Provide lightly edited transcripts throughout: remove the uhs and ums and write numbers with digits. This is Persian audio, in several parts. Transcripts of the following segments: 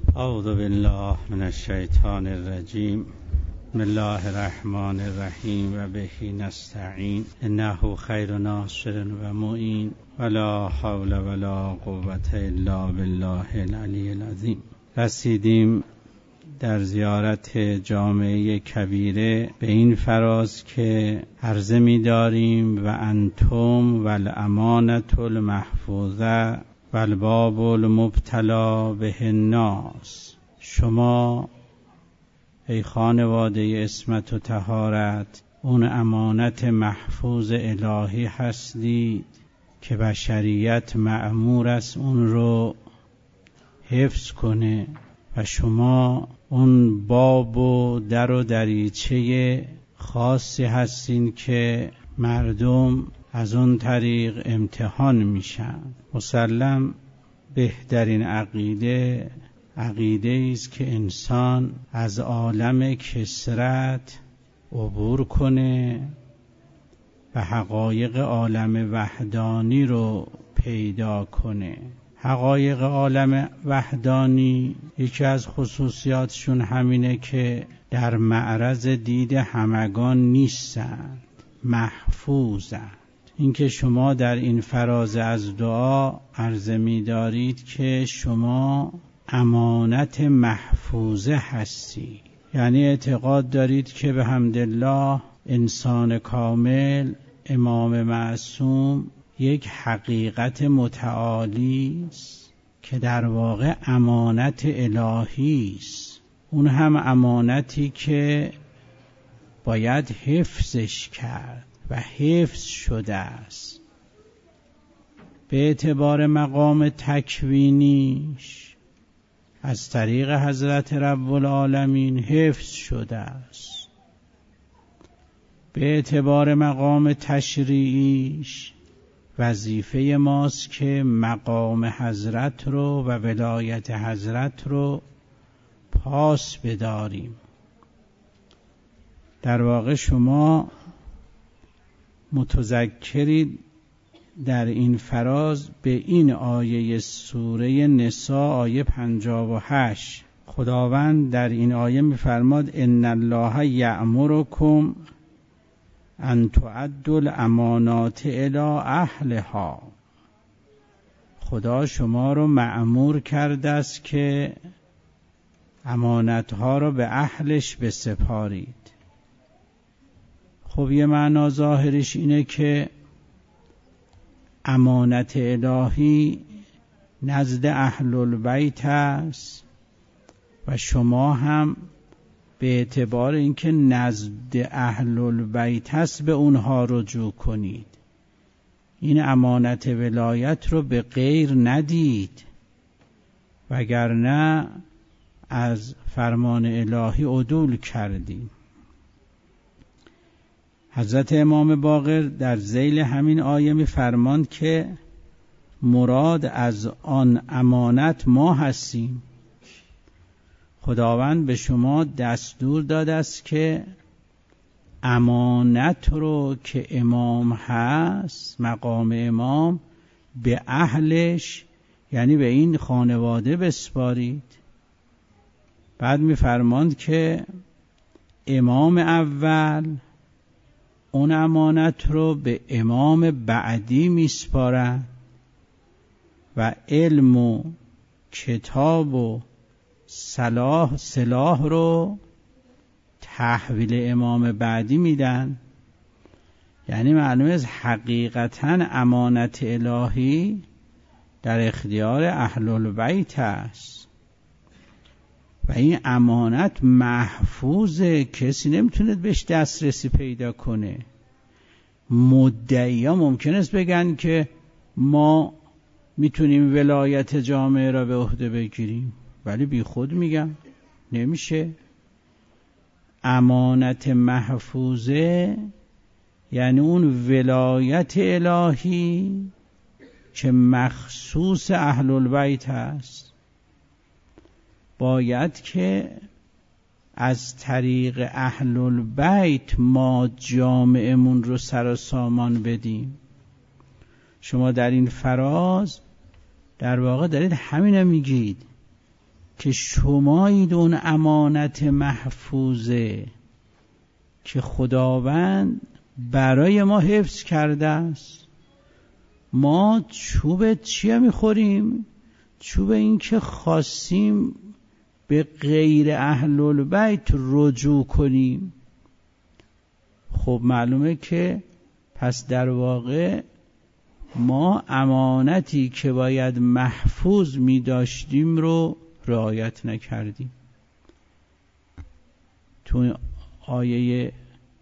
اعوذ بالله من الشیطان الرجیم. بسم الله الرحمن الرحیم و به نستعین انه خیر ناصر و معین ولا حول ولا قوة الا بالله العلی العظیم. رسیدیم در زیارت جامعه کبیره به این فراز که عرضه می داریم و انتم و الامانة المحفوظه و الباب المبتلا به الناس. شما ای خانواده عصمت و طهارت اون امانت محفوظ الهی هستید که بشریت مأمور است اون رو حفظ کنه و شما اون باب و در و دریچه خاصی هستین که مردم از اون طریق امتحان میشن. مسلم بهترین عقیده است که انسان از عالم کثرت عبور کنه و حقایق عالم وحدانی رو پیدا کنه. حقایق عالم وحدانی یکی از خصوصیاتشون همینه که در معرض دید همگان نیستند، محفوظند. اینکه شما در این فراز از دعا عرضه می دارید که شما امانت محفوظه هستی، یعنی اعتقاد دارید که به حمدالله انسان کامل امام معصوم یک حقیقت متعالی است که در واقع امانت الهی است. اون هم امانتی که باید حفظش کرد و حفظ شده است. به اعتبار مقام تکوینیش از طریق حضرت رب العالمین حفظ شده است. به اعتبار مقام تشریعیش وظیفه ماست که مقام حضرت رو و ولایت حضرت رو پاس بداریم. در واقع شما متذکرید در این فراز به این آیه سوره نساء آیه 58 خداوند در این آیه می‌فرماد ان الله یأمرکم ان تؤدوا الامانات الی اهلها. خدا شما رو مأمور کرده است که امانت‌ها رو به اهلش بسپارید. خب یه معنا ظاهرش اینه که امانت الهی نزد اهل البیت است و شما هم به اعتبار اینکه نزد اهل البیت است به اونها رجوع کنید. این امانت ولایت رو به غیر ندید، وگرنه از فرمان الهی عدول کردیم. حضرت امام باقر در ذیل همین آیه می‌فرماند که مراد از آن امانت ما هستیم. خداوند به شما دستور داده است که امانت رو که امام هست، مقام امام، به اهلش یعنی به این خانواده بسپارید. بعد می‌فرماند که امام اول اون امانت رو به امام بعدی میسپارن و علم و کتاب و سلاح رو تحویل امام بعدی میدن. یعنی معلومه از حقیقتا امانت الهی در اختیار اهل البیت است و این امانت محفوظه، کسی نمیتونه بهش دسترسی پیدا کنه. مدعی ها ممکن است بگن که ما میتونیم ولایت جامعه را به عهده بگیریم، ولی بی خود میگم نمیشه. امانت محفوظه یعنی اون ولایت الهی که مخصوص اهل البیت است. باید که از طریق اهل البیت ما جامعه‌مون رو سر و سامان بدیم. شما در این فراز در واقع دارید همین رو میگید که شمایید اون امانت محفوظه که خداوند برای ما حفظ کرده است. ما چوب چیه میخوریم؟ چوب این که خواستیم به غیر اهل البیت رجوع کنیم. خب معلومه که پس در واقع ما امانتی که باید محفوظ می داشتیم رو رعایت نکردیم. تو آیه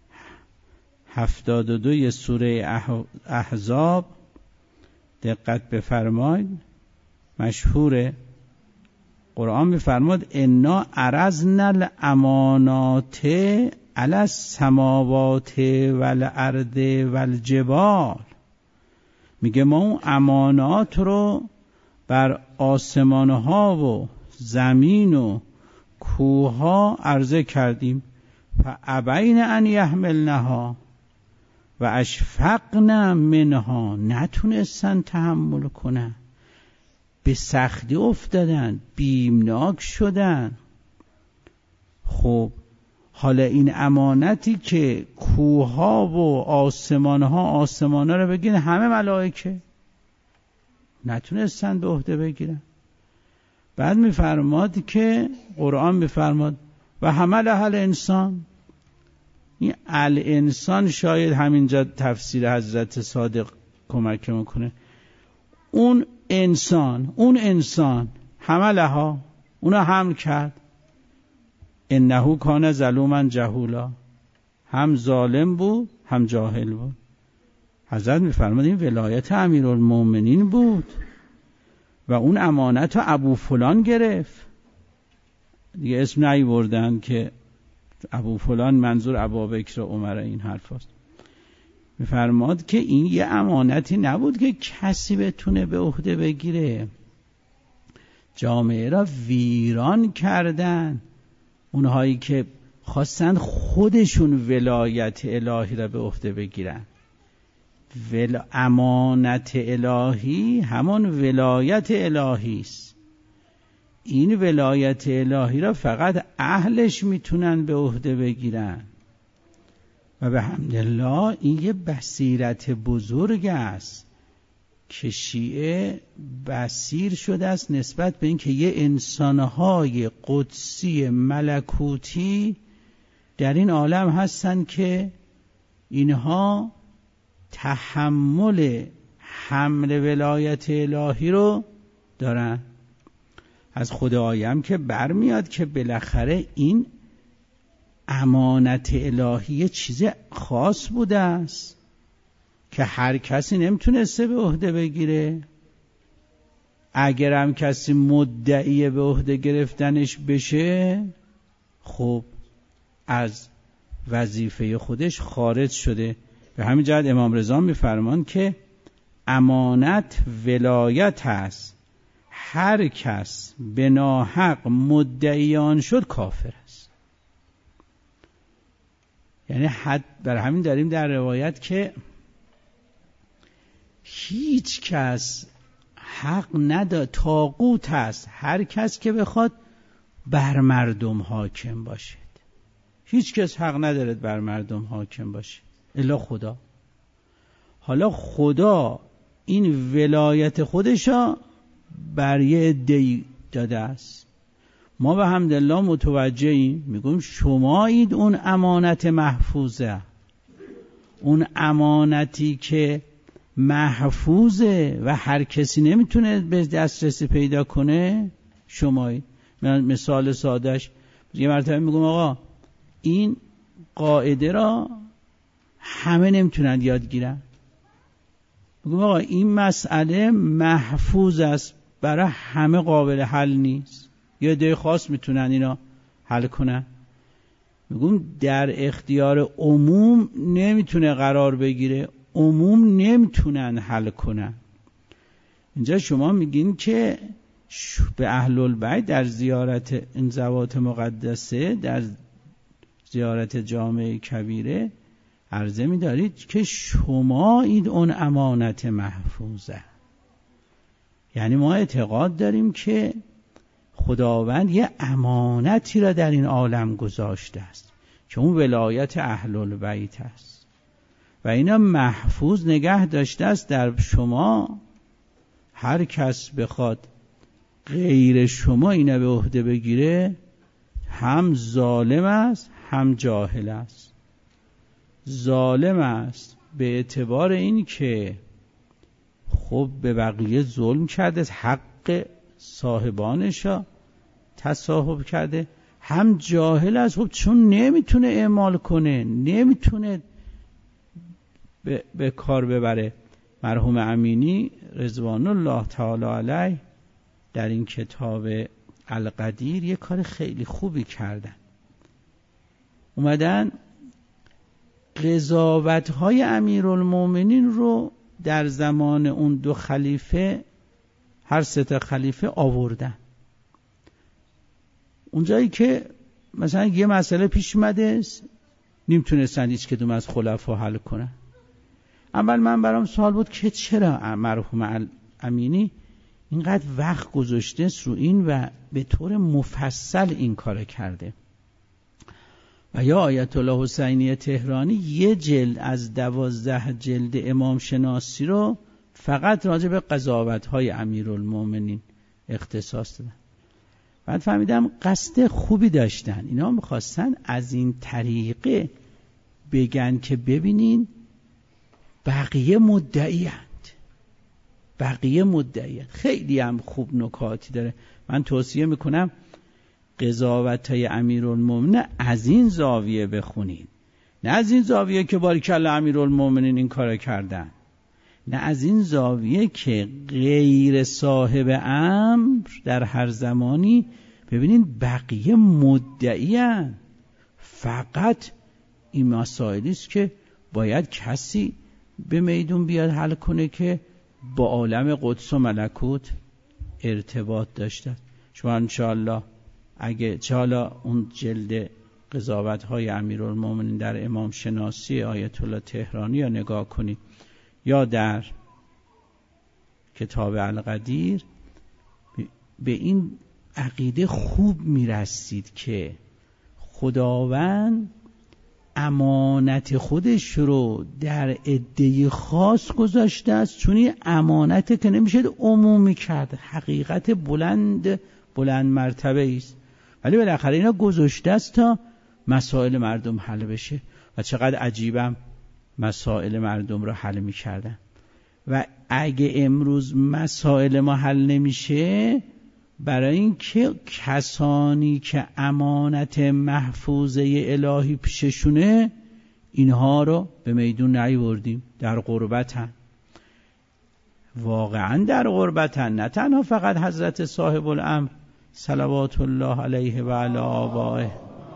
72 سوره احزاب دقت بفرمایید، مشهوره قرآن میفرماد انا عرضنا الامانات علی السماوات والارض والجبال. میگه ما اون امانات رو بر آسمانها و زمین و کوهها عرضه کردیم. فابین ان یحملنها و اشفقن منها، نتونستن تحمل کنن، به سختی افتادن، بیمناک شدن. خب حالا این امانتی که کوهها و آسمانها رو بگیرن، همه ملائکه نتونستن به عهده بگیرن. بعد میفرماد که قرآن میفرماد و حملها الانسان. این الانسان شاید همینجا تفسیر حضرت صادق کمک میکنه. اون انسان حملها، اونو حمل کرد. انه کان ظلوما جهولا، هم ظالم بود هم جاهل بود. حضرت میفرماد این ولایت امیرالمومنین بود و اون امانت رو ابو فلان گرفت. دیگه اسم نیاوردن که ابو فلان منظور ابوبکر و عمر، این حرف هست. میفرماد که این یه امانتی نبود که کسی بتونه به عهده بگیره. جامعه را ویران کردن اونهایی که خواستن خودشون ولایت الهی را به عهده بگیرن. امانت الهی همان ولایت الهی است. این ولایت الهی را فقط اهلش میتونن به عهده بگیرن و به حمدالله این یه بصیرت بزرگ است که شیعه بصیر شده است نسبت به این که یه انسانهای قدسی ملکوتی در این عالم هستن که اینها تحمل حمل ولایت الهی رو دارن. از خود آیم که برمیاد که بالاخره این امانت الهی چیز خاص بوده است که هر کسی نمیتونسته به عهده بگیره. اگر هم کسی مدعی به عهده گرفتنش بشه، خب از وظیفه خودش خارج شده. به همین جهت امام رضا میفرمان که امانت ولایت هست، هر کس به ناحق مدعی آن شد کافر است. یعنی حد بر همین داریم در روایت که هیچ کس حق نداره، طاغوت هست هر کس که بخواد بر مردم حاکم باشد. هیچ کس حق نداره بر مردم حاکم باشه الا خدا. حالا خدا این ولایت خودشا بر یه عده‌ای داده است. ما به حمدالله متوجهیم، میگم شمایید اون امانت محفوظه، اون امانتی که محفوظه و هر کسی نمیتونه به دسترسی پیدا کنه. شمایید. من مثال سادهش یه مرتبه میگم آقا این قاعده را همه نمیتونن یاد گیرن. میگم آقا این مسئله محفوظ است، برای همه قابل حل نیست، یه عده خاص میتونن اینا حل کنن. میگم در اختیار عموم نمیتونه قرار بگیره، عموم نمیتونن حل کنن. اینجا شما میگین که به اهل البیت در زیارت این ذوات مقدسه، در زیارت جامع کبیره عرضه می‌دارید که شما اون امانت محفوظه. یعنی ما اعتقاد داریم که خداوند یه امانتی را در این عالم گذاشته است که اون ولایت اهل البیت است و اینا محفوظ نگه داشته است در شما. هر کس بخواد غیر شما اینا به عهده بگیره هم ظالم است هم جاهل است. ظالم است به اعتبار این که خب به بقیه ظلم کرده، حق صاحبانش را تصاحب کرده، هم جاهل است خب چون نمیتونه اعمال کنه، نمیتونه به کار ببره. مرحوم امینی رضوان الله تعالی علیه در این کتاب القدیر یه کار خیلی خوبی کردن. اومدن قضاوت‌های امیرالمومنین رو در زمان اون دو خلیفه، هر سه تا خلیفه آوردن. اونجایی که مثلا یه مسئله پیش اومده نمیتونستن هیچ کدوم از خلفا حل کنن. اول من برام سوال بود که چرا مرحوم امینی اینقدر وقت گذاشته رو این و به طور مفصل این کار کرده. و یا آیت الله حسینی تهرانی یه جلد از 12 جلد امام شناسی رو فقط راجع به قضاوت‌های امیرالمومنین اختصاص دادن. بعد فهمیدم قصد خوبی داشتن. اینا می‌خواستن از این طریقه بگن که ببینین بقیه مدعی‌اند. خیلی هم خوب نکاتی داره. من توصیه میکنم قضاوت‌های امیرالمومنین از این زاویه بخونید، نه از این زاویه که باریکلا امیرالمومنین این کارو کردن، نه از این زاویه که غیر صاحب امر در هر زمانی ببینید بقیه مدعی‌اند. فقط این مسائلی است که باید کسی به میدون بیاد حل کنه که با عالم قدس و ملکوت ارتباط داشته. شما انشاءالله اگه چالا اون جلد قضاوت‌های امیرالمومنین در امام شناسی آیت الله تهرانی رو نگاه کنید یا در کتاب القدیر، به این عقیده خوب میرسید که خداوند امانت خودش رو در عده خاص گذاشته است، چون این امانته که نمیشه عمومی کرد، حقیقت بلند مرتبه است، ولی بالاخره اینا گذاشته است تا مسائل مردم حل بشه. و چقدر عجیبم مسائل مردم رو حل میکردن. و اگه امروز مسائل ما حل نمیشه، برای اینکه کسانی که امانت محفوظه الهی پیششونه اینها رو به میدون نیاوردیم، در غربتن، واقعا در غربتن. نه تنها فقط حضرت صاحب الامر صلوات الله علیه و علی آبائه،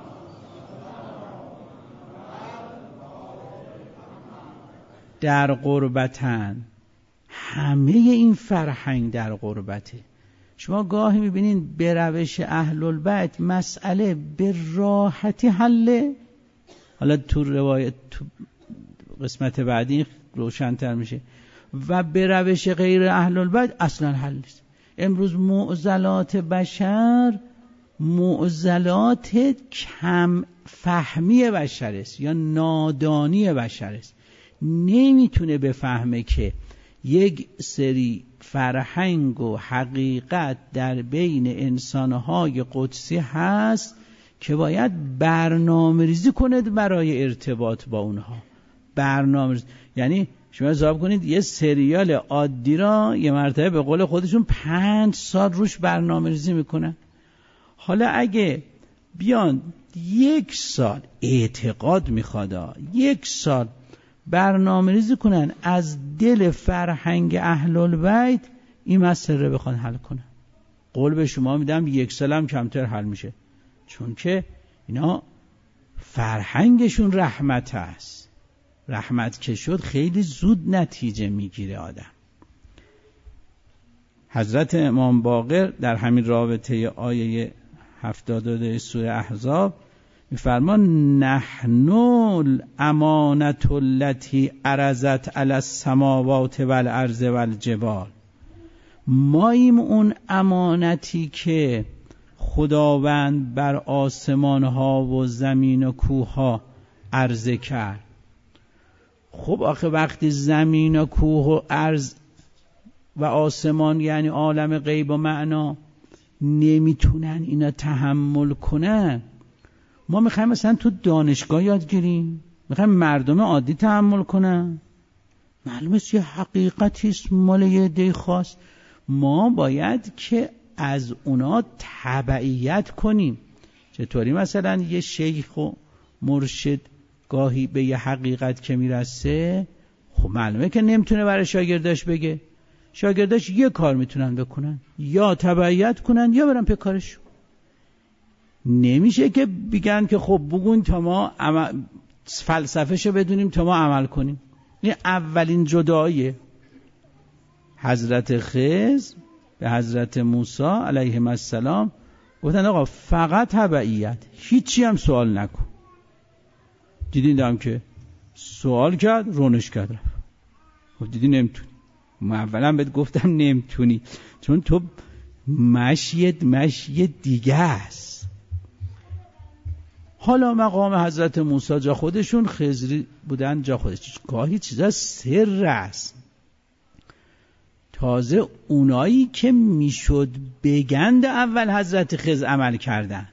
در غربتن، همه این فرهنگ در غربته. شما گاهی میبینین به روش اهل البیت مسئله به راحتی حله، حالا تو روایت تو قسمت بعدی روشن‌تر میشه، و به روش غیر اهل البیت اصلا حل نیست. امروز معضلات بشر معضلات کم فهمی بشر است یا نادانی بشر است. نمیتونه بفهمه که یک سری فرهنگ و حقیقت در بین انسانهای قدسی هست که باید برنامه ریزی کنه برای ارتباط با اونها. برنامه ریزی یعنی شما حساب کنید یه سریال عادی را یه مرتبه به قول خودشون 5 سال روش برنامه ریزی میکنن. حالا اگه بیان 1 سال اعتقاد میخواد 1 سال برنامه ریزی کنن از دل فرهنگ اهل البیت این مسئله رو بخوان حل کنن، قول به شما میدم 1 سال هم کمتر حل میشه، چون که اینا فرهنگشون رحمت است. رحمت که شد خیلی زود نتیجه میگیره آدم. حضرت امام باقر در همین رابطه آیه 72 سوره احزاب میفرمان نحن الامانة التي عرضت علی السماوات والارض والجبال، ماییم اون امانتی که خداوند بر آسمان ها و زمین و کوه ها عرضه کرد. خب آخه وقتی زمین و کوه و ارض و آسمان یعنی عالم غیب و معنا نمیتونن اینا تحمل کنن، ما میخوایم مثلا تو دانشگاه یاد گیریم؟ میخوایم مردم عادی تحمل کنن؟ معلومه یه حقیقتی است مال یه عده خاص. ما باید که از اونا تبعیت کنیم. چطوری مثلا یه شیخ و مرشد گاهی به یه حقیقت که میرسه، خب معلومه که نمیتونه برای شاگرداش بگه. شاگرداش یه کار میتونن بکنن، یا تبعیت کنن یا برن پی کارشون. نمیشه که بگن که خب بگون تا ما فلسفهشو بدونیم تا ما عمل کنیم. این اولین جداییه. حضرت خضر به حضرت موسی علیه السلام گفتن آقا فقط تبعیت، هیچی هم سوال نکن. دیدین که سوال کرد رونش کرد رفت. خب دیدی نمیتونی. من اولا بهت گفتم نمیتونی، چون تو مشی دیگه است. حالا مقام حضرت موسی جا خودشون، خضری بودن جا خودش. گاهی چیزا سر است. تازه اونایی که میشد بگند اول حضرت خضر عمل کردن.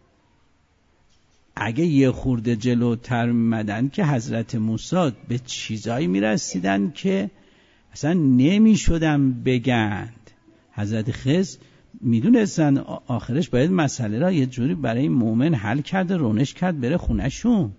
اگه یه خورده جلوتر میمدن که حضرت موسی به چیزایی میرسیدن که اصلا نمیشدن بگند. حضرت خضر میدونستن آخرش باید مسئله را یه جوری برای مومن حل کرد، رونش کرد بره خونهشون.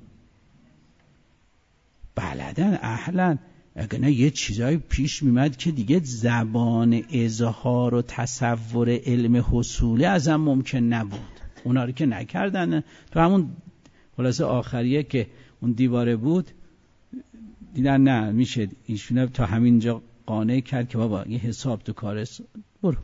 بلدن اهلن. اگه نه یه چیزایی پیش میمد که دیگه زبان اظهار و تصور علم حصولی ازم ممکن نبود. اونا رو که نکردن. تو همون خلاصه آخریه که اون دیواره بود دیدن نه میشه ایشونه تا همینجا قانع کرد که بابا یه حساب تو کارست برو.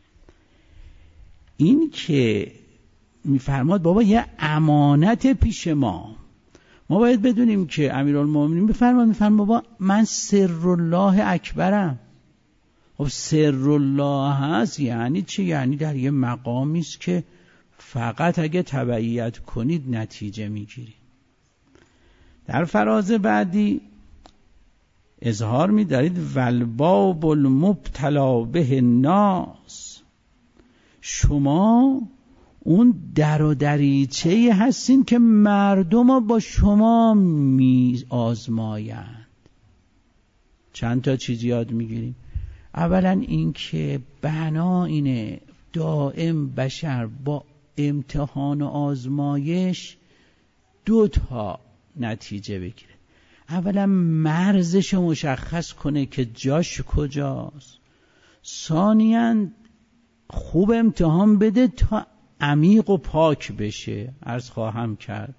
این که میفرماد بابا یه امانت پیش ما باید بدونیم که امیرالمومنین میفرماد بابا من سر الله اکبرم. خب سر الله هست یعنی چه؟ یعنی در یه مقامی است که فقط اگه تبعیت کنید نتیجه میگیرید. در فراز بعدی اظهار می‌دارید والباب المبتلا به الناس، شما اون در و دریچه هستین که مردم با شما می آزمایند. چند تا چیز یاد میگیریم. اولا این که بنا اینه دائم بشر با امتحان و آزمایش 2 تا نتیجه بگیره. اولا مرزش مشخص کنه که جاش کجاست. ثانیاً خوب امتحان بده تا عمیق و پاک بشه. عرض خواهم کرد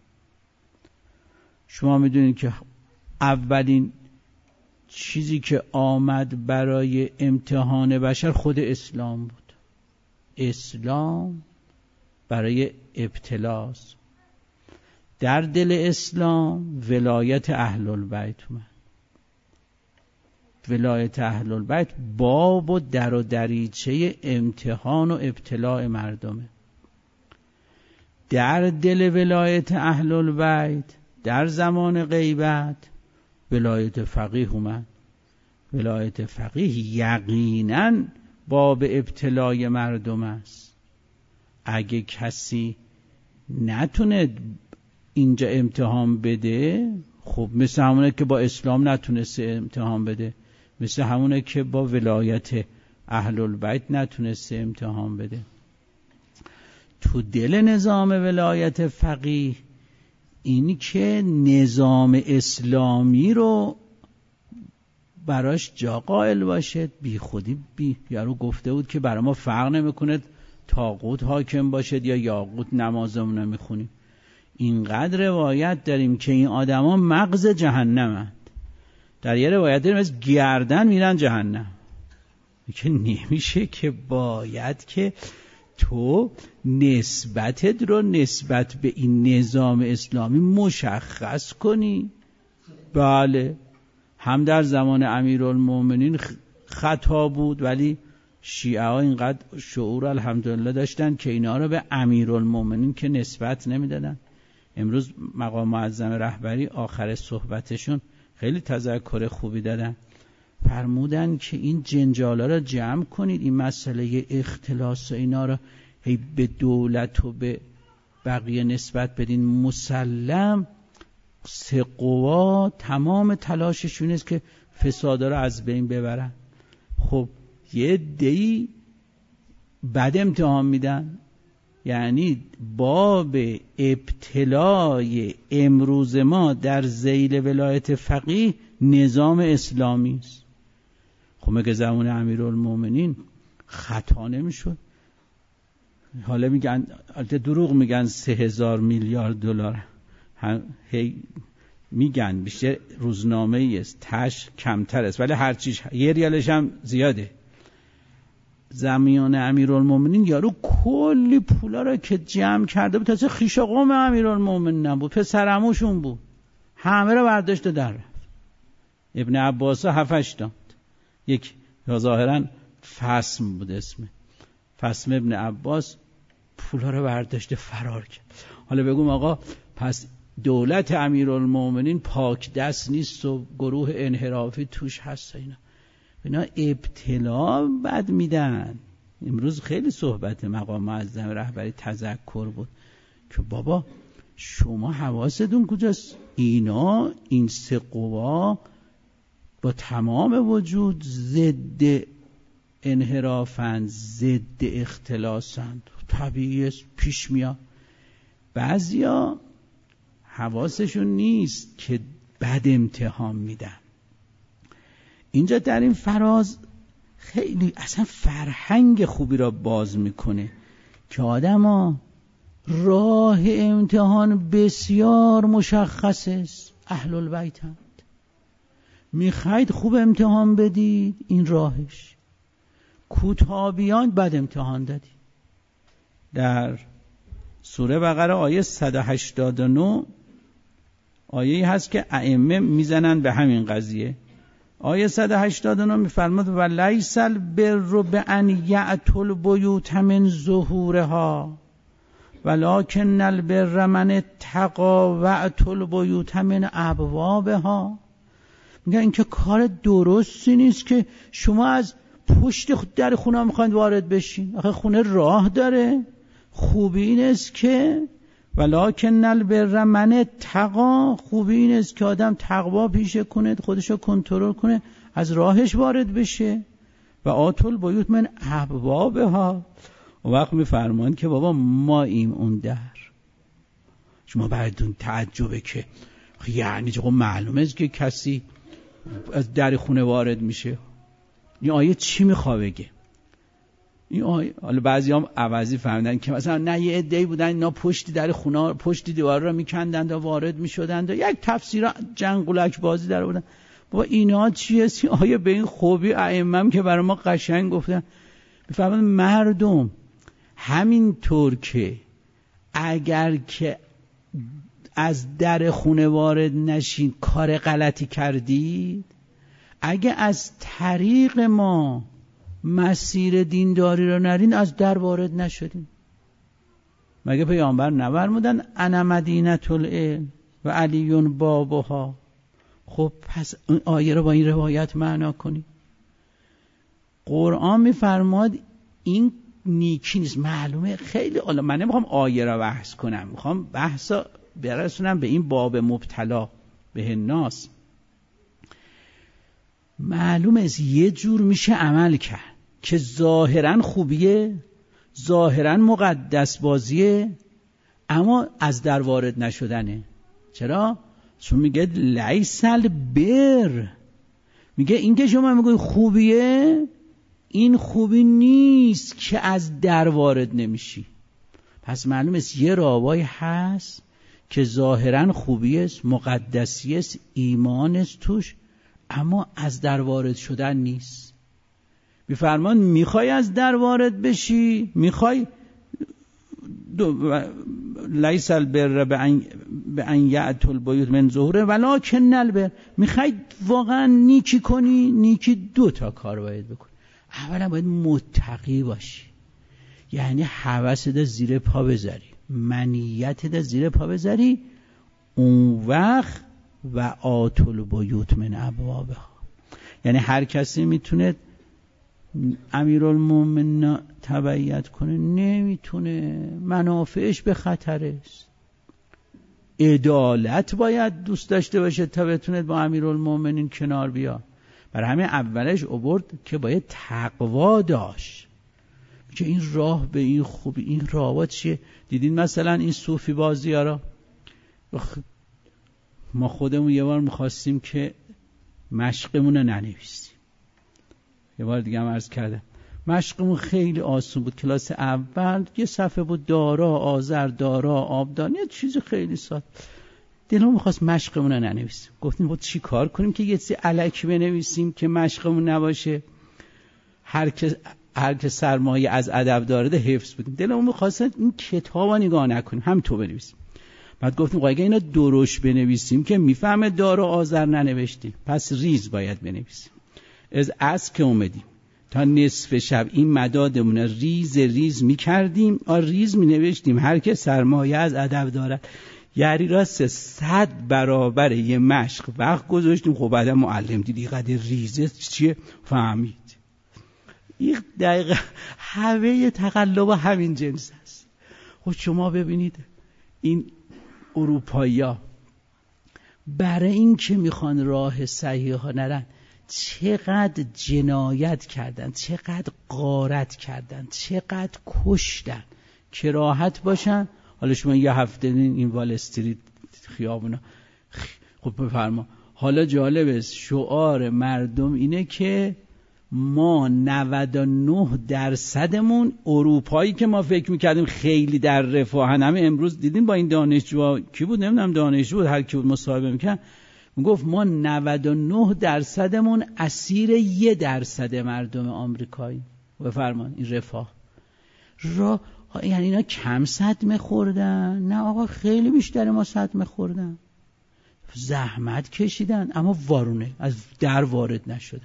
شما میدونید که اولین چیزی که آمد برای امتحان بشر خود اسلام بود. اسلام برای ابتلاست. در دل اسلام ولایت اهل البیت اومد. ولایت اهل البیت باب و در و دریچه امتحان و ابتلاء مردمه. در دل ولایت اهل البیت در زمان غیبت ولایت فقیه اومد. ولایت فقیه یقیناً باب ابتلاء مردم است. اگه کسی نتونه اینجا امتحان بده، خب مثل همونه که با اسلام نتونسته امتحان بده، مثل همونه که با ولایت اهل البیت نتونسته امتحان بده. تو دل نظام ولایت فقیه اینی که نظام اسلامی رو براش جا قائل باشد. بی خودی یارو گفته بود که برای ما فرق نمیکنه طاغوت حاکم باشد یا یاقوت نمازمون نمیخونیم. اینقدر روایت داریم که این آدما مغز جهنمند. در یه روایت داریم از گردن میرن جهنم. که نمیشه که باید که تو نسبتت رو نسبت به این نظام اسلامی مشخص کنی. بله هم در زمان امیرالمومنین خطا بود ولی شیعه ها اینقدر شعور الحمدلله داشتن که اینا رو به امیرالمومنین که نسبت نمیدادن. امروز مقام معظم رهبری آخر صحبتشون خیلی تذکر خوبی دادن، فرمودن که این جنجالا رو جمع کنید، این مسئله اختلاس اینا رو هی به دولت و به بقیه نسبت بدین. مسلم سه قوا تمام تلاششون است که فسادا رو از بین ببرن. خب یه دی بد امتحان میدن، یعنی باب ابتلای امروز ما در ذیل ولایت فقیه نظام اسلامی است. خب مگه زمان امیرالمومنین خطا نمیشد؟ حالا میگن، البته دروغ میگن 3000 میلیارد دلار، هی میگن بیشتر روزنامه‌ای است، تش کمتر است، ولی هر چیز یه ریالش هم زیاده. زمان امیرالمومنین یارو کلی پولا رو که جمع کرده بود، تازه خویش قوم امیرالمومنین نبود، پسر عموشون بود، همه رو برداشت در رفت. ابن عباس 7-8 داد، یک ظاهرا فسم بود اسمه، فسم ابن عباس، پولا رو برداشت فرار کرد. حالا بگم آقا پس دولت امیرالمومنین پاک دست نیست و گروه انحرافی توش هست، اینا ابتلا بد میدن. امروز خیلی صحبت مقام معظم رهبری تذکر بود که بابا شما حواستون کجاست؟ اینا این سه قوا با تمام وجود ضد انحرافند، ضد اختلاسند، طبیعی پیش میاد. بعضیا حواسشون نیست که بد امتحان میدن. اینجا در این فراز خیلی اصلا فرهنگ خوبی را باز میکنه که آدما راه امتحان بسیار مشخص است. اهل البیتند، میخواید خوب امتحان بدید این راهش. کوتابیان بد امتحان دادی. در سوره بقره آیه 189 آیه‌ای هست که ائمه میزنن به همین قضیه. آیه 189 میفرماد و لیس البر بان یأتوا البیوت من ظهورها ولکن البر من اتقی و اتوا البیوت من ابوابها. میگه این که کار درستی نیست که شما از پشت در خونه میخواید وارد بشین. آخه خونه راه داره. خوبی این است که ولکن البر من اتقی، خوبی این است که آدم تقوا پیشه کنه، خودشو کنترل کنه، از راهش وارد بشه. و آتوا البیوت من ابوابها. و وقت میفرمان که بابا ما ایم اون در. شما براتون تعجبه که یعنی چه؟ معلومه است که کسی از در خونه وارد میشه. این آیه چی میخواد بگه؟ این آیه حالا بعضیام عوضی فهمیدن که مثلا نه یه عده‌ای بودن اینا پشت در خونه، پشت دیوار را میکندند و وارد میشدند و یک تفسیر جنگولک بازی در بودن. بابا اینا چیه؟ این آیه به این خوبی ائمه که برای ما قشنگ گفتن. میفهمن مردم همینطور که اگر که از در خونه وارد نشین کار غلطی کردید، اگه از طریق ما مسیر دینداری رو نرین از در وارد نشدین. مگه پیامبر نفرمودن انا مدینة العلم و علی بابها؟ خب پس این آیه رو با این روایت معنا کنید. قرآن میفرماد این نیکی نیست. معلومه خیلی حالا من نمیخوام آیه را بحث کنم، میخوام بحثا برسونم به این باب مبتلا به الناس. معلومه است یه جور میشه عمل کرد که ظاهرا خوبیه، ظاهرا مقدس بازیه، اما از در وارد نشدنه. چرا؟ چون میگه لیس البر، میگه این که شما میگوی خوبیه، این خوبی نیست که از در وارد نمیشی. پس معلومه است یه راهی هست که ظاهرا خوبی است، مقدسی است، ایمان است توش، اما از در وارد شدن نیست. میفرمان میخوای از در وارد بشی، میخوای لیس البر بان یأتوا البیوت من ظهوره ولکن البر، میخوای واقعا نیکی کنی، نیکی 2 تا کار باید بکنی. اولا باید متقی باشی، یعنی هوست زیر پا بذاری، منیت زیر پا بذاری، اون وقت و آتل بیوت من ابوابها. یعنی هر کسی میتونه امیرالمومنین تبعیت کنه؟ نمیتونه، منافعش به خطر است. عدالت باید دوست داشته باشه تا بتونه با امیرالمومنین کنار بیاد. برای همین اولش آورد که باید تقوا داشت، که این راه به این خوبی، این راه چیه؟ دیدین مثلا این صوفی بازی ها را، ما خودمون یه بار میخواستیم که مشقمون رو ننویسیم، یه بار دیگه هم عرض کردم مشقمون خیلی آسون بود. کلاس اول یه صفحه بود دارا آذر دارا آبدان، یه چیز خیلی ساده. دلمون میخواست مشقمون رو ننویسیم. گفتیم بود چی کار کنیم که یه چیز الکی بنویسیم که مشقمون نباشه، هر که سرمایه از ادب داره حفظ بودیم. دلمون میخواست این کتابا نگاه نکنیم، همینطور بنویسیم. بعد گفتیم اگه اینا درشت بنویسیم که میفهمه دارا آذر ننوشتیم، پس ریز باید بنویسیم. از که اومدیم تا نصف شب این مدادمون ریز میکردیم، ریز مینوشتیم هر که سرمایه از ادب دارد. یعنی راست 100 برابر یه مشق وقت گذاشتیم. خب بعد معلم دید قدر ریزه چیه، فهمید. این دقیقه همه تقلب همین جنس است. خب شما ببینید این اروپایی‌ها برای این که میخوان راه صحیح ها نرن، چقدر جنایت کردن، چقدر غارت کردن، چقدر کشتن که راحت باشن. حالا شما یه هفته این وال استریت خیابونا، خب بفرما. حالا جالب است شعار مردم اینه که ما 99%مون اروپایی که ما فکر میکردیم خیلی در رفاهن، همه امروز دیدیم با این دانشجو کی بود نمیدونم، دانشجو بود هر کی بود مصاحبه میکرد، میگفت ما 99%مون اسیر 1% مردم آمریکایی. بفرمان این رفاه یعنی اینا کم صدمه خوردن؟ نه آقا، خیلی بیشتر ما صدمه خوردن، زحمت کشیدن اما وارونه از در وارد نشدن.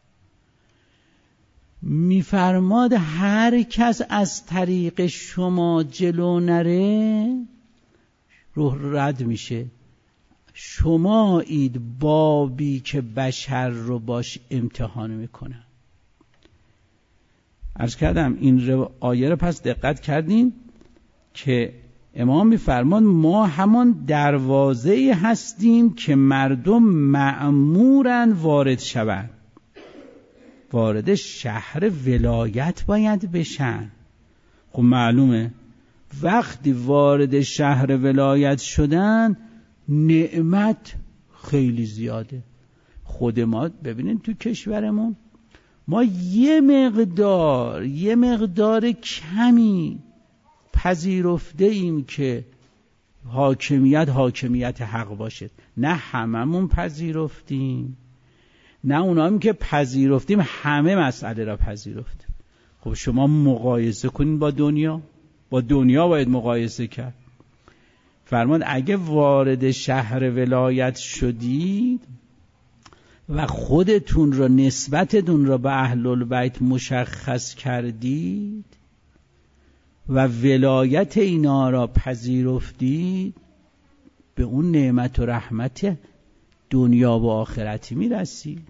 میفرماد هر کس از طریق شما جلو نره روح رد میشه. شما اید بابی که بشر رو باش امتحان میکنن. عرض کردم این آیه رو پس دقت کردین که امام میفرمان ما همان دروازه هستیم که مردم مأمورن وارد شوند. وارد شهر ولایت باید بشن. خب معلومه وقتی وارد شهر ولایت شدن نعمت خیلی زیاده. خود ما ببینین تو کشورمون ما یه مقدار کمی پذیرفته ایم که حاکمیت حق باشه. نه هممون پذیرفتیم، نه اونام که پذیرفتیم همه مسئله را پذیرفتیم. خب شما مقایسه کنین با دنیا باید مقایسه کرد. فرمان اگه وارد شهر ولایت شدید و خودتون را نسبتتون را به اهل البیت مشخص کردید و ولایت اینا را پذیرفتید، به اون نعمت و رحمت دنیا و آخرتی میرسید.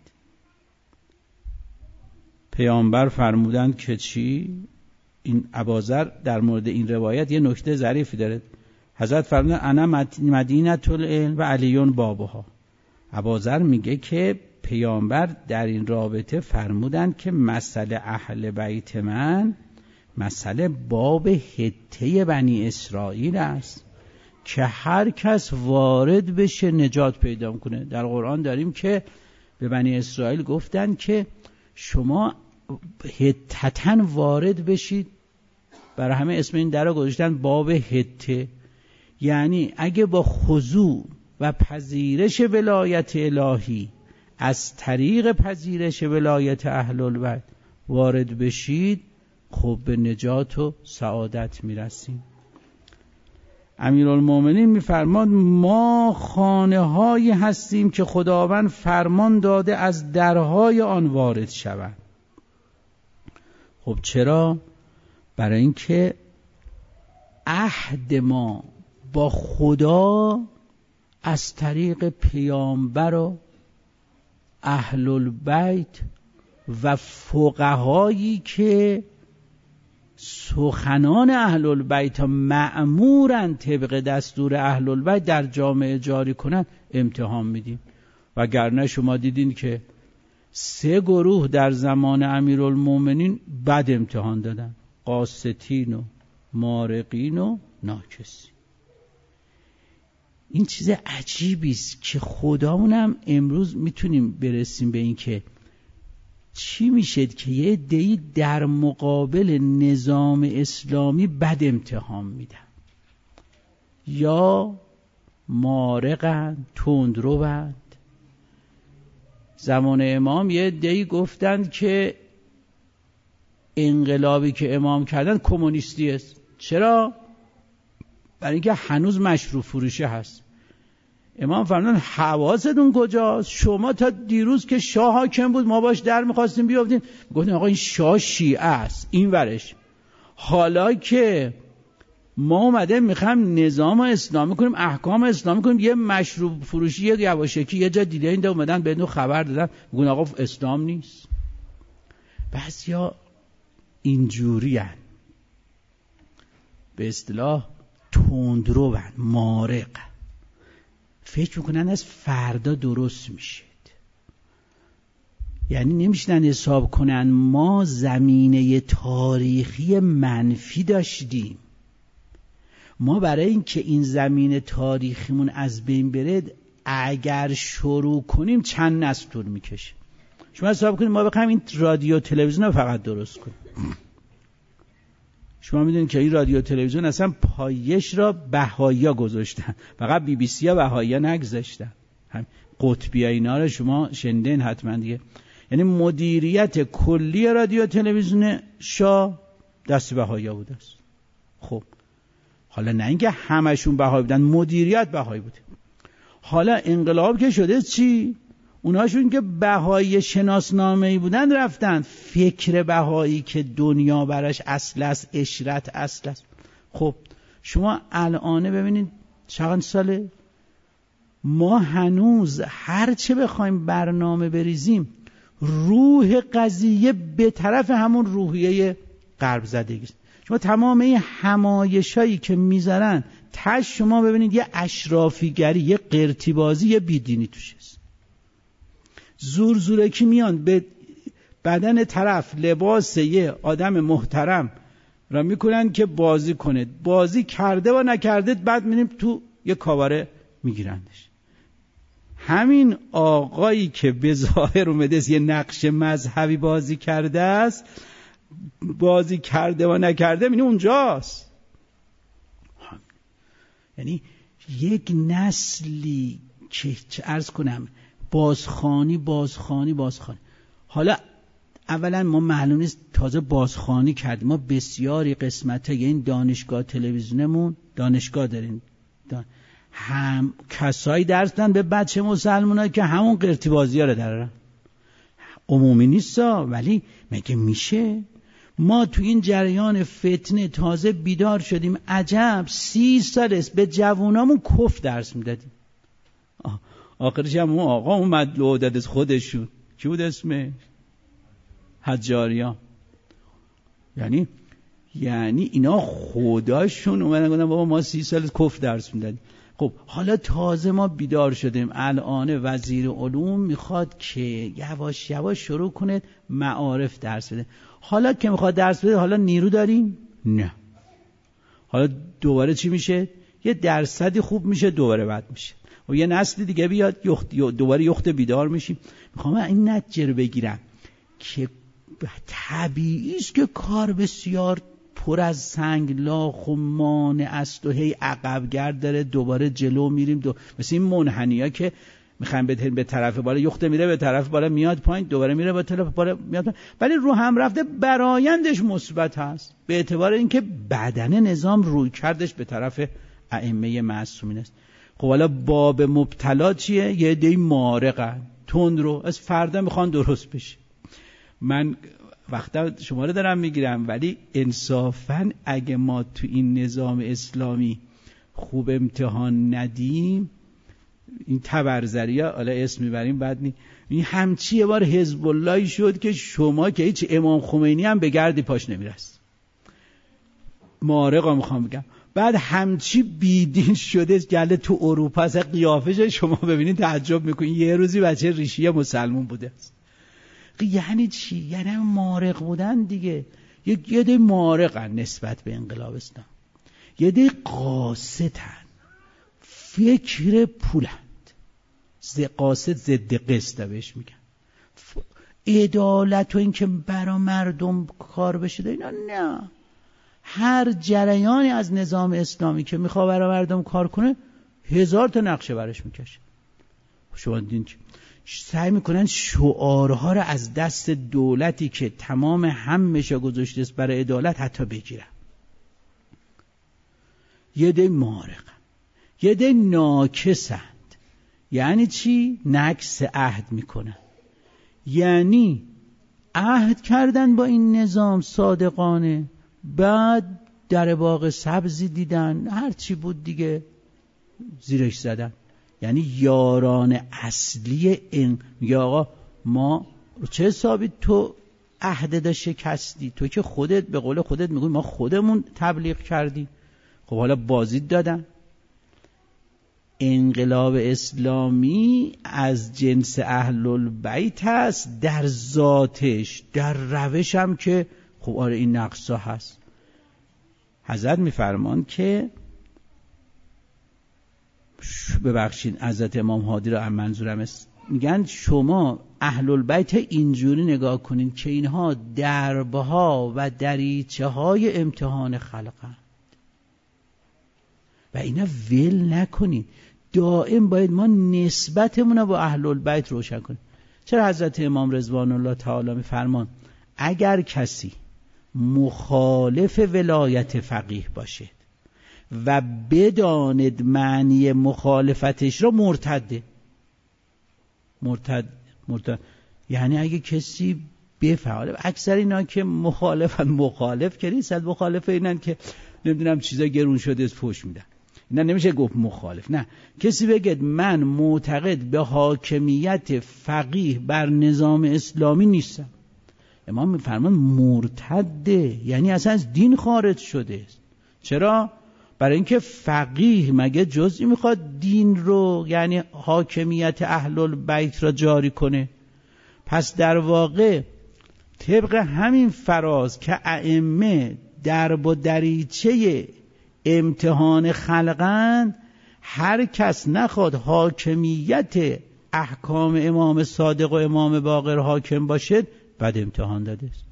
پیامبر فرمودند که چی؟ این ابوذر در مورد این روایت یه نکته ظریفی داره. حضرت فرمودند انا مدینه العلم و علیون بابها. ابوذر میگه که پیامبر در این رابطه فرمودند که مسئله اهل بیت من مسئله باب حته بنی اسرائیل است که هر کس وارد بشه نجات پیدا کنه. در قرآن داریم که به بنی اسرائیل گفتن که شما حتتاً وارد بشید، برای همه اسم این در رو گذاشتن باب حته. یعنی اگه با خضوع و پذیرش ولایت الهی از طریق پذیرش ولایت اهل البیت وارد بشید، خب به نجات و سعادت میرسیم. امیرالمومنین میفرماد ما خانه هایی هستیم که خداوند فرمان داده از درهای آن وارد شوند. خب چرا؟ برای اینکه عهد ما با خدا از طریق پیامبر و اهل البیت و فقهایی که سخنان اهل البیت مأمورن طبق دستور اهل البیت در جامعه جاری کنن امتحان میدیم. وگرنه شما دیدین که 3 گروه در زمان امیرالمومنین بد امتحان دادن: قاسطین و مارقین و ناکسی. این چیز عجیبی است که خدامونم امروز میتونیم برسیم به این که چی میشه که یه عده‌ای در مقابل نظام اسلامی بد امتحان میدن، یا مارقن، تندروند. زمان امام یه عده‌ای گفتند که انقلابی که امام کردن کمونیستی است. چرا؟ برای اینکه هنوز مشروع فروشی هست. امام فرمودن حواستون کجاست؟ شما تا دیروز که شاه حاکم بود ما باش در می‌خواستیم بیافتیم، گفتیم آقا این شاه شیعه است این ورش. حالا که ما اومده میخوایم نظام اسلامی کنیم، احکام اسلامی کنیم، یه مشروع فروشی، یه یواشکی یه جا دیده این اومدن بدون خبر دادن، میگن آقا اسلام نیست. بعضیا اینجوری هن. به اصطلاح تندرو هن، مارق، فکر میکنن از فردا درست میشه. یعنی نمیشنن حساب کنن ما زمینه تاریخی منفی داشتیم، ما برای اینکه این زمینه تاریخیمون از بین بره اگر شروع کنیم چند نسل طول میکشه. شما حساب کنید ما بخوایم این رادیو تلویزیون رو فقط درست کنیم. شما میدونید که این رادیو تلویزیون اصلا پایش را بهائی‌ها گذاشتن، فقط بی بی سی ها بهائی‌ها نگذاشتن. هم قطبی اینا رو شما شنیدین حتما دیگه. یعنی مدیریت کلی رادیو تلویزیون شاه دست بهائی‌ها بوده است. خب حالا نه اینکه همشون بهایی بودن، مدیریت بهایی بوده. حالا انقلاب که شده چی؟ اونهاشون که بهایی شناسنامه‌ای بودن رفتن فکر بهایی که دنیا براش اصل است، اشرت اصل است. خب شما الان ببینید چند ساله ما هنوز هر چه بخوایم برنامه بریزیم روح قضیه به طرف همون روحیه غرب زدگی است. شما تمام این همایشایی که میذارن تاش شما ببینید یه اشرافیگری، یه قرتیبازی، یه بیدینی توش است. زور زورکی میان به بدن طرف لباس یه آدم محترم را میکنن که بازی کنه، بازی کرده و نکرده بعد میریم تو یه کاواره میگیرندش. همین آقایی که به ظاهر اومده یه نقش مذهبی بازی کرده است، بازی کرده و نکرده میبینی اونجاست. یعنی یک نسلی که عرض کنم بازخوانی. حالا اولا ما معلوم نیست تازه بازخوانی کردیم، ما بسیاری قسمته این دانشگاه تلویزیونمون دانشگاه داریم، هم کسایی درس دادن به بچه مسلمانایی که همون قرتی بازی ها رو دارن. عمومی نیستا، ولی مگه میشه؟ ما تو این جریان فتنه تازه بیدار شدیم. عجب 30 سال است به جوانامون کفر درس میدادیم. آخرش هم اون آقا اومد لو داد از خودشون، چی بود اسمش؟ حجاریان. یعنی اینا خداشون اومدن گفتن بابا ما 30 سال کفر درس میدادیم. خب حالا تازه ما بیدار شدیم. الان وزیر علوم میخواد که یواش یواش شروع کنه معارف درس بده. حالا که میخواد درس بده حالا نیرو داریم؟ نه. حالا دوباره چی میشه؟ یه درصدی خوب میشه دوباره بد میشه و یه نسل دیگه بیاد دوباره یخت بیدار میشیم. میخوام این نتیجه رو بگیرم که طبیعی است که کار بسیار پر از سنگلاخ و مانع است و هی عقبگرد داره، دوباره جلو میریم. مثل این منحنی‌ها که میخوایم به طرف بالا یخته میره، به طرف بالا میاد پایین، دوباره میره به طرف بالا میاد پایین. ولی رو هم رفته برآیندش مثبت هست به اعتبار اینکه بدن نظام روی کردش به طرف ائمه معصومین است. خب حالا باب مبتلا چیه؟ یه عده مارقن، تندرو، از فردا میخوان درست بشه. من وقتا شما رو دارم میگیرم، ولی انصافاً اگه ما تو این نظام اسلامی خوب امتحان ندیم، این تبرزریا حالا اسم میبریم بعد این همچی یه بار حزب اللهی شد که شما که هیچ امام خمینی هم به گردی پاش نمیرست، مارقا میخوام بگم، بعد همچی بیدین شده گله تو اروپا، از قیافش شما ببینید تعجب میکنید، یه روزی بچه ریشی مسلمون بوده است. یعنی چی؟ یعنی مارق بودن دیگه. یه ده مارقن نسبت به انقلاب اسلام، یه ده قاصدن، فکر پولند، قاصد ضد قسط بهش میگن، عدالت و این که برا مردم کار بشه اینا نه. هر جریانی از نظام اسلامی که میخواد برا مردم کار کنه 1000 تا نقشه برش میکشه. شما دیدین که سعی میکنن شعارها رو از دست دولتی که تمام همش گذاشته است برای عدالت حتی بگیرن. یه ده مارقن، یه ده ناکسند. یعنی چی؟ نکس عهد میکنن، یعنی عهد کردن با این نظام صادقانه، بعد در باغ سبزی دیدن هر چی بود دیگه زیرش زدن. یعنی یاران اصلی این میگه آقا ما چه حسابی تو عهد دا شکستی؟ تو که خودت به قول خودت میگوی ما خودمون تبلیغ کردیم. خب حالا بازی دادن. انقلاب اسلامی از جنس اهل البیت هست در ذاتش، در روش هم که خب آره این نقصا هست. حضرت میفرمان که ببخشید حضرت امام هادی را منظورم است، میگن شما اهل البیت اینجوری نگاه کنین که اینها دربها و دریچه های امتحان خلقند و اینا ول نکنین. دائم باید ما نسبتمون رو با اهل البیت روشن کنیم. چرا حضرت امام رضوان الله تعالی میفرمان اگر کسی مخالف ولایت فقیه باشه و بداند معنی مخالفتش را مرتده. مرتد یعنی اگه کسی بفعله، اکثر اینا که مخالف که نیستن، مخالف اینن که نمیدونم چیزا گرون شده فوش میدن، اینا نمیشه گفت مخالف. نه، کسی بگه من معتقد به حاکمیت فقیه بر نظام اسلامی نیستم، امام میفرمان مرتده، یعنی اصلا از دین خارج شده است. چرا؟ برای اینکه فقیه مگه جزئی میخواد دین رو، یعنی حاکمیت اهل البیت را جاری کنه؟ پس در واقع طبق همین فراز که ائمه درب و دریچه امتحان خلقن، هر کس نخواد حاکمیت احکام امام صادق و امام باقر حاکم باشد بعد امتحان داده است.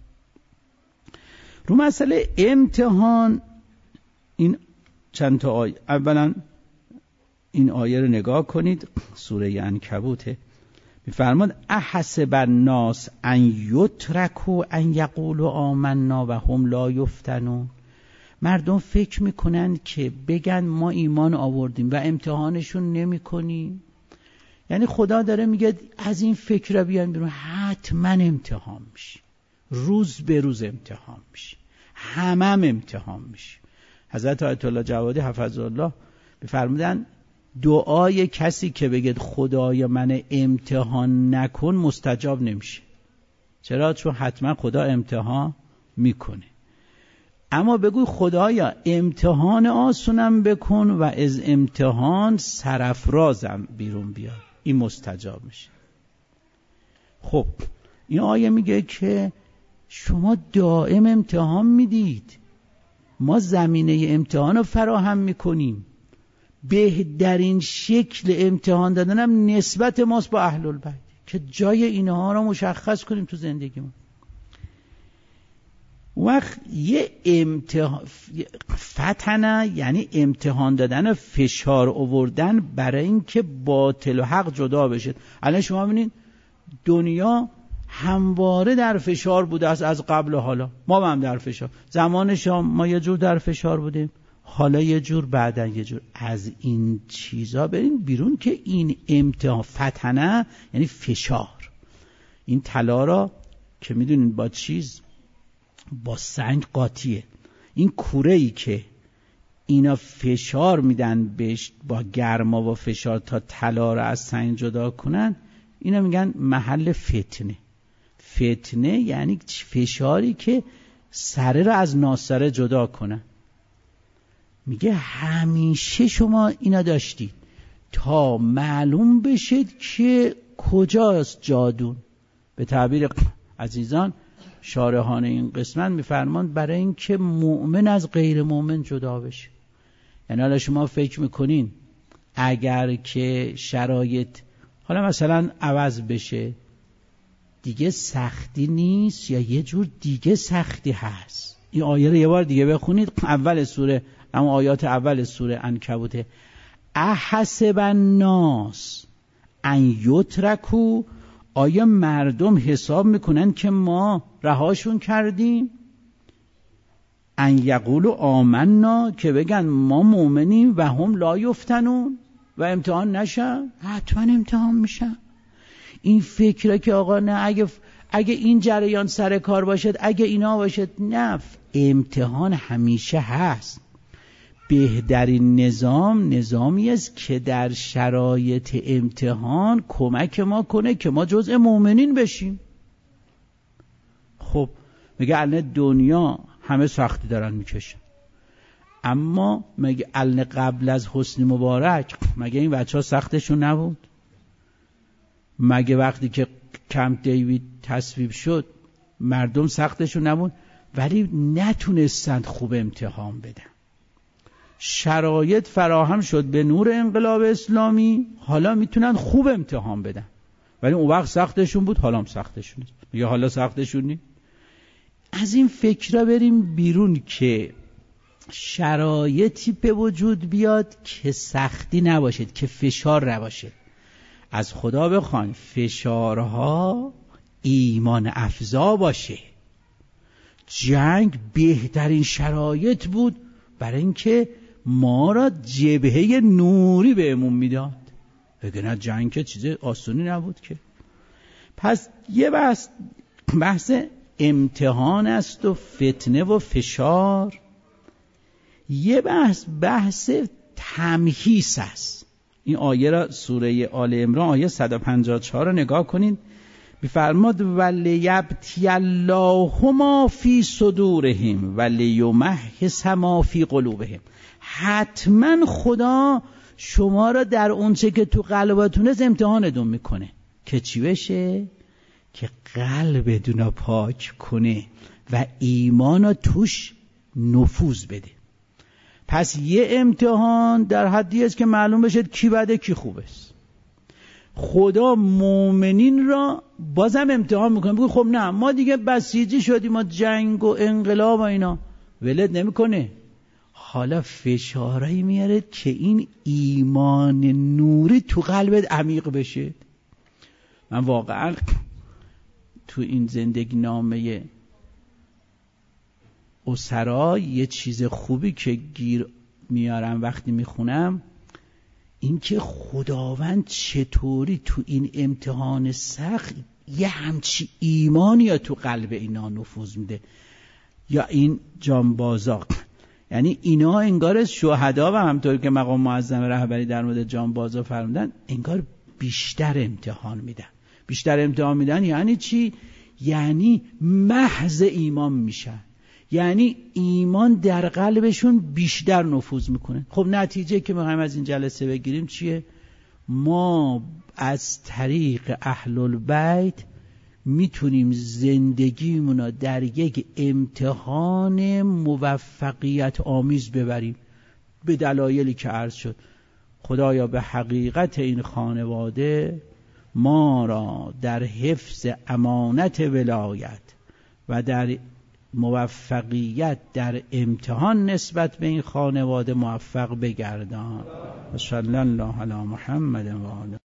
رو مسئله امتحان این چند تا آیه، اولا این آیه رو نگاه کنید، سوره عنکبوته. میفرماد احسب الناس ان یترکوا ان یقولوا آمنا و هم لا یفتنون. مردم فکر میکنن که بگن ما ایمان آوردیم و امتحانشون نمیکنیم. یعنی خدا داره میگه از این فکر را بیان بیرون، حتما امتحان میشی، روز به روز امتحان میشی، همم امتحان میشی. حضرت آیت الله جوادی حفظه الله بفرمودن دعای کسی که بگه خدای من امتحان نکن مستجاب نمیشه. چرا؟ چون حتما خدا امتحان میکنه. اما بگوی خدایا امتحان آسونم بکن و از امتحان سرافرازم بیرون بیار، این مستجاب میشه. خب این آیه میگه که شما دائم امتحان میدید، ما زمینه امتحان رو فراهم میکنیم. بهترین شکل امتحان دادنم نسبت ماست با اهل البیت که جای اینها رو مشخص کنیم تو زندگیمون. وقت یه فتنه یعنی امتحان دادن و فشار آوردن برای اینکه باطل و حق جدا بشه. الان شما ببینید دنیا همواره در فشار بوده است از قبل و حالا. ما هم در فشار، زمان شام ما یه جور در فشار بودیم، حالا یه جور، بعدن یه جور. از این چیزا بریم بیرون که این امتحان فتنه یعنی فشار. این طلا را که میدونین با چیز با سنگ قاطیه. این کوره‌ای که اینا فشار میدن بهش با گرما و فشار تا طلا رو از سنگ جدا کنن، اینا میگن محل فتنه. فتنه یعنی فشاری که سره رو از ناسره جدا کنن. میگه همیشه شما اینا داشتید تا معلوم بشید که کجاست جادون. به تعبیر عزیزان شارحان این قسمت میفرمان برای این که مؤمن از غیر مؤمن جدا بشه. یعنی حالا شما فکر میکنین اگر که شرایط حالا مثلا عوض بشه دیگه سختی نیست یا یه جور دیگه سختی هست. این آیه رو یه بار دیگه بخونید، اول سوره، اما آیات اول سوره عنکبوت. احسب الناس ان یترکوا، آیا مردم حساب میکنن که ما رهاشون کردیم؟ ان یقولوا آمنا، که بگن ما مؤمنیم و هم لا یفتنون، و امتحان نشن؟ حتما امتحان میشن. این فکره که آقا نه اگه این جریان سر کار باشد، اگه اینا باشد، نه، امتحان همیشه هست. بهترین نظامی است که در شرایط امتحان کمک ما کنه که ما جزء مؤمنین بشیم. خب میگه الان دنیا همه سختی دارن میکشن، اما مگه الان قبل از حسنی مبارک مگه این بچه ها سختشون نبود؟ مگه وقتی که کمپ دیوید تصویب شد مردم سختشون نبود؟ ولی نتونستند خوب امتحان بدن. شرایط فراهم شد به نور انقلاب اسلامی، حالا میتونن خوب امتحان بدن، ولی اون وقت سختشون بود، حالا هم سختشون نیست. میگه حالا سختشون نیست. از این فکر بریم بیرون که شرایطی به وجود بیاد که سختی نباشد، که فشار نباشد. از خدا بخواین فشارها ایمان افزا باشه. جنگ بهترین شرایط بود برای اینکه ما را جبهه نوری بهمون میداد، وگرنه جنگ که چیز آسونی نبود که. پس یه بحث امتحان است و فتنه و فشار. یه بحث تمحیص است. این آیه را سوره آل عمران آیه 154 رو نگاه کنید. می‌فرماد ولیبتی الله ما فی صدورهم ولیمحص ما فی قلوبهم. حتما خدا شما را در اونچه که تو قلبتونه امتحانتون میکنه که چی بشه؟ که قلبتون رو پاک کنه و ایمان رو توش نفوذ بده. پس یه امتحان در حدی است که معلوم بشه کی بده کی خوبه. خدا مؤمنین را بازم امتحان میکنه. بگو خب نه ما دیگه بسیجی شدیم، ما جنگ و انقلاب و اینا، ولد نمیکنه. حالا فشارایی میاره که این ایمان نوری تو قلبت عمیق بشه. من واقعا تو این زندگی نامه اسرا یه چیز خوبی که گیر میارم وقتی میخونم این که خداوند چطوری تو این امتحان سخت یه همچی ایمانی تو قلب اینا نفوذ میده. یا این جانبازا، یعنی اینا انگار شهدا و همطور که مقام معظم رهبری در مورد جانبازا فرمودن انگار بیشتر امتحان میدن. بیشتر امتحان میدن یعنی چی؟ یعنی محض ایمان میشن، یعنی ایمان در قلبشون بیشتر نفوذ میکنه. خب نتیجه که میخوایم از این جلسه بگیریم چیه؟ ما از طریق اهل البیت میتونیم زندگیمونو در یک امتحان موفقیت آمیز ببریم به دلایلی که عرض شد. خدایا به حقیقت این خانواده ما را در حفظ امانت ولایت و در موفقیت در امتحان نسبت به این خانواده موفق بگردان. صلی الله علی محمد و آله.